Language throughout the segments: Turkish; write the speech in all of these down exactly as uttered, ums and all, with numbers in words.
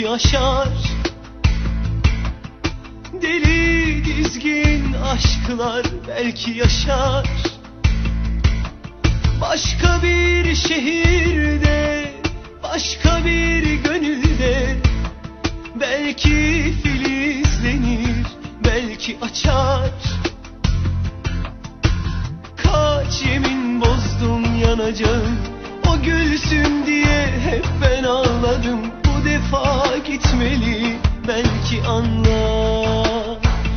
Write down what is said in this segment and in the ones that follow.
belki aşar. Deli dizgin aşklar belki yaşar. Başka bir şehirde, başka bir gönülde belki filizlenir, belki açar. Kaç yemin bozdum yanacağım, o gülsün diye hep ben ağladım. Bu defa gitmeli, belki anlar.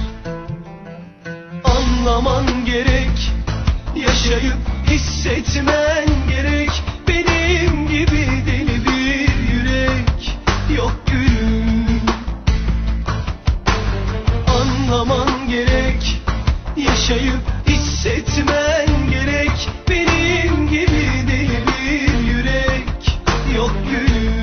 Anlaman gerek, yaşayıp hissetmen gerek. Benim gibi deli bir yürek yok gülüm. Anlaman gerek, yaşayıp hissetmen gerek. Benim gibi deli bir yürek yok gülüm.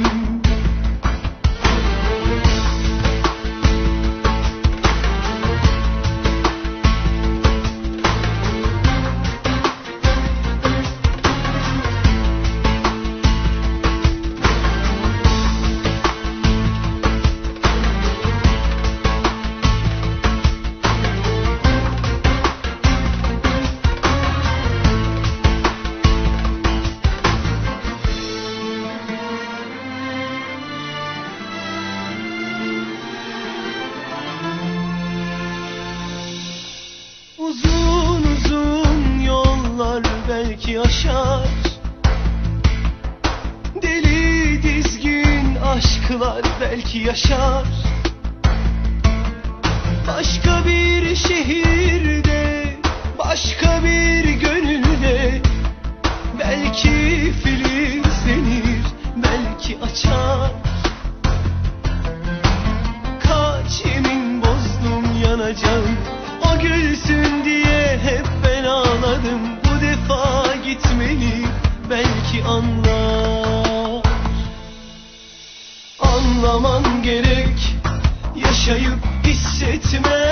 Uzun uzun yollar belki aşar. Deli dizgin aşklar belki yaşar. Başka bir şehirde, başka bir gönülde belki filizlenir, belki açar. Kaç yemin bozdum yanacağım, o gülsün diye hep ben ağladım. Bu defa gitmeli, belki anlar. Anlaman gerek, yaşayıp hissetmen